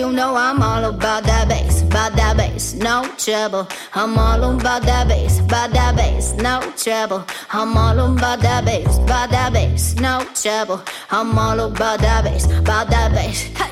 you know I'm all about that bass, no trouble. I'm all about that bass, no trouble. I'm all about that bass, no trouble. I'm all about that bass, hey.